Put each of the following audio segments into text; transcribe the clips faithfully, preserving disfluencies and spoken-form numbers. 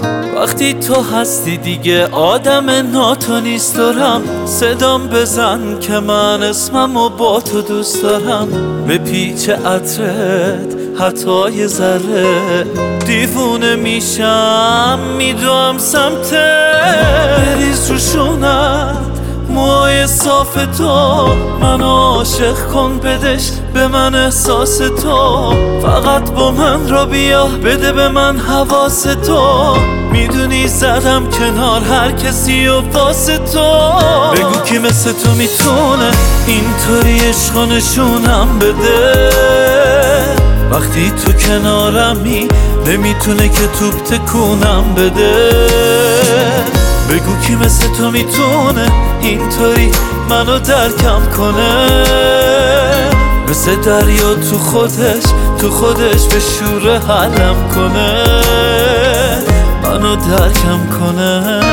وقتی تو هستی دیگه آدم ناتو نیست دارم. صدام بزن که من اسممو با تو دوست دارم. به پیچ عطرت حتی یه ذره دیوونه میشم، میدوام سمتت. بریز رو شونت موهای صاف تو، منو عاشق کن بدش به من احساس تو. فقط با من را بیا بده به من حواس تو. میدونی زدم کنار هر کسی و واسه تو. بگو کی مثل تو میتونه اینطوری عشق و نشونم بده. وقتی تو کنارمی نمیتونه که توپ تکونم بده. بگو کی مثل تو میتونه اینطوری منو درکم کنه. مثل دریا تو خودش تو خودش به شور حلم کنه، منو درکم کنه.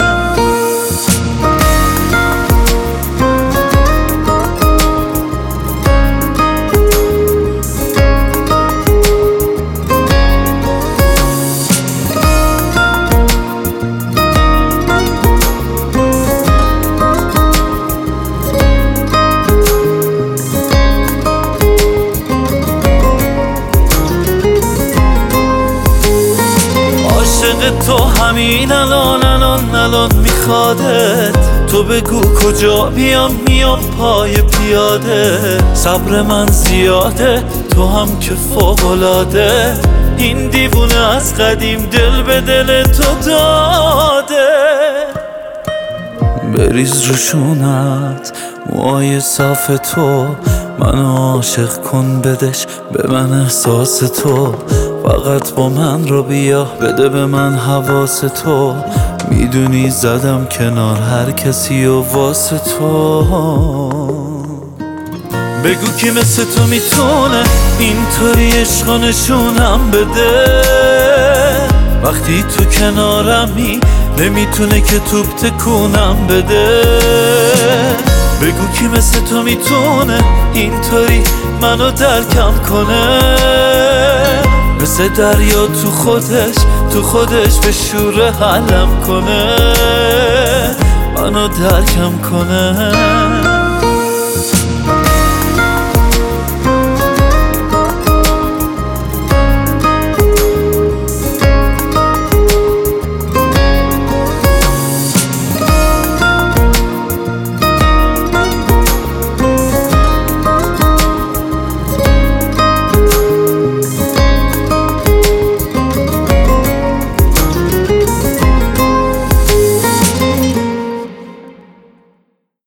عاشق تو همین الان الان الان میخوادت. تو بگو کجا بیام میام پای پیاده. صبر من زیاده تو هم که فوق‌العاده. این دیوونه از قدیم دل به دل تو داده. بریز رو شونت موهای صاف تو، منو عاشق کن بدش به من احساس تو. فقط با من رو بیا بده به من حواس تو. میدونی زدم کنار هر کسی و واسه تو. بگو کی مثل تو میتونه اینطوری عشق و نشونم بده. وقتی تو کنارمی نمیتونه که توپ تکونم بده. بگو کی مثل تو میتونه اینطوری منو درکم کنه. مثل دریا تو خودش تو خودش به شور حلم کنه، منو درکم کنه.